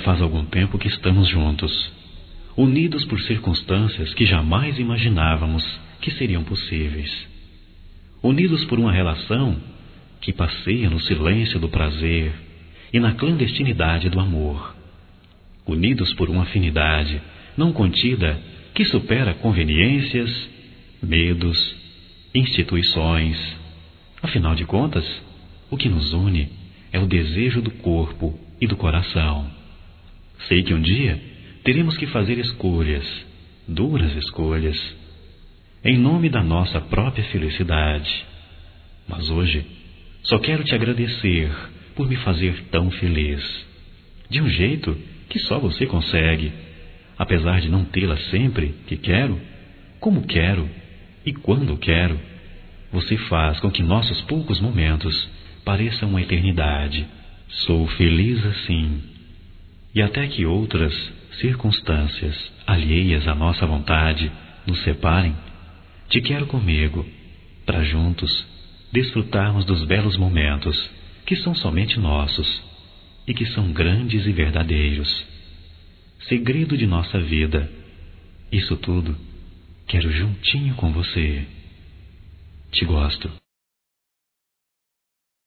faz algum tempo que estamos juntos, unidos por circunstâncias que jamais imaginávamos que seriam possíveis, unidos por uma relação que passeia no silêncio do prazer e na clandestinidade do amor, unidos por uma afinidade não contida que supera conveniências, medos, instituições. Afinal de contas, o que nos une é o desejo do corpo e do coração. Sei que um dia teremos que fazer escolhas, duras escolhas, em nome da nossa própria felicidade. Mas hoje só quero te agradecer por me fazer tão feliz, de um jeito que só você consegue, apesar de não tê-la sempre que quero, como quero e quando quero. Você faz com que nossos poucos momentos pareçam uma eternidade. Sou feliz assim. E até que outras circunstâncias alheias à nossa vontade nos separem, te quero comigo, para juntos desfrutarmos dos belos momentos que são somente nossos e que são grandes e verdadeiros. Segredo de nossa vida. Isso tudo quero juntinho com você. Te gosto.